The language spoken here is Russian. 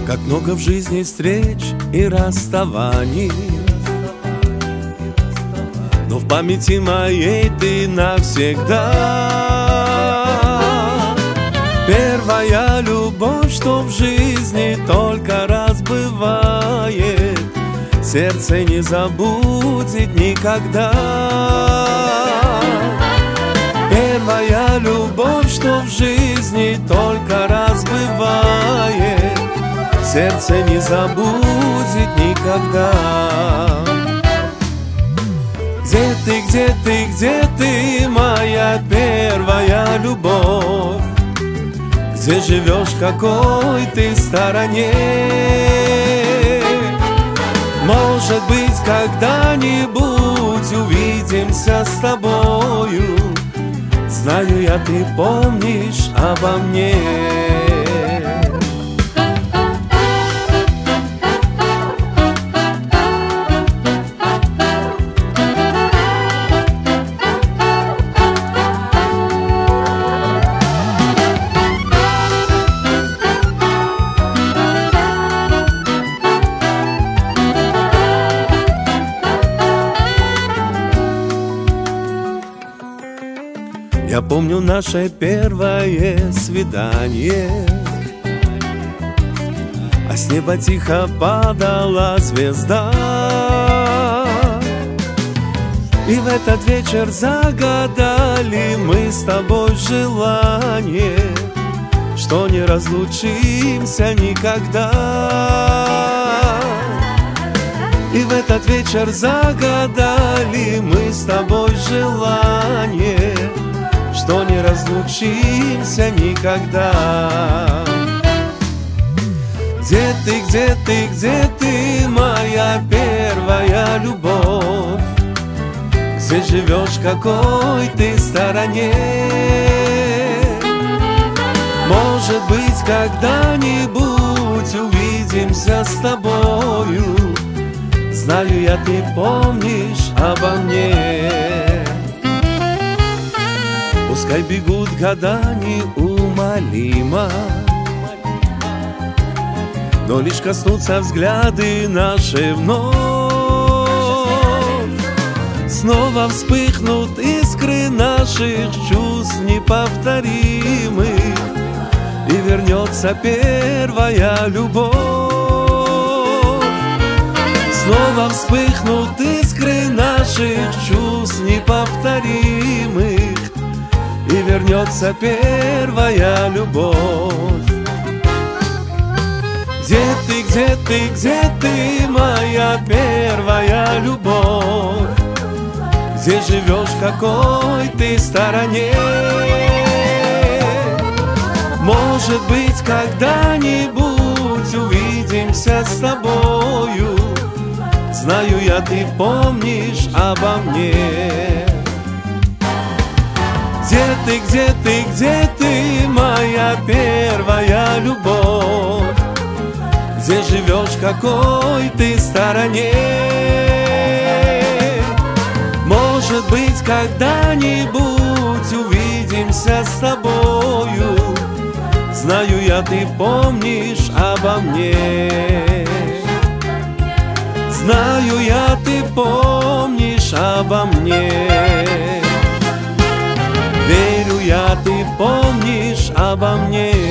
Как много в жизни встреч и расставаний, но в памяти моей ты навсегда. Первая любовь, что в жизни только раз бывает, сердце не забудет никогда. Первая любовь, что в жизни только раз бывает, сердце не забудет никогда. Где ты, где ты, где ты, моя первая любовь? Где живешь, в какой ты стороне? Может быть, когда-нибудь увидимся с тобою. Знаю я, ты помнишь обо мне. Я помню наше первое свидание, а с неба тихо падала звезда. И в этот вечер загадали мы с тобой желание, что не разлучимся никогда. И в этот вечер загадали мы с тобой желание, что не разлучимся никогда. Где ты, где ты, где ты, моя первая любовь? Где живешь, в какой ты стороне? Может быть, когда-нибудь увидимся с тобою. Знаю я, ты помнишь обо мне. Пускай бегут года неумолимо, но лишь коснутся взгляды наши вновь. Снова вспыхнут искры наших чувств неповторимых, и вернется первая любовь. Снова вспыхнут искры наших чувств неповторимых, и вернется первая любовь. Где ты, где ты, где ты, моя первая любовь? Где живешь, в какой ты стороне? Может быть, когда-нибудь увидимся с тобою. Знаю я, ты помнишь обо мне. Где ты, где ты, где ты, моя первая любовь? Где живешь, в какой ты стороне? Может быть, когда-нибудь увидимся с тобою. Знаю я, ты помнишь обо мне. Знаю я, ты помнишь обо мне. Верю я, ты помнишь обо мне.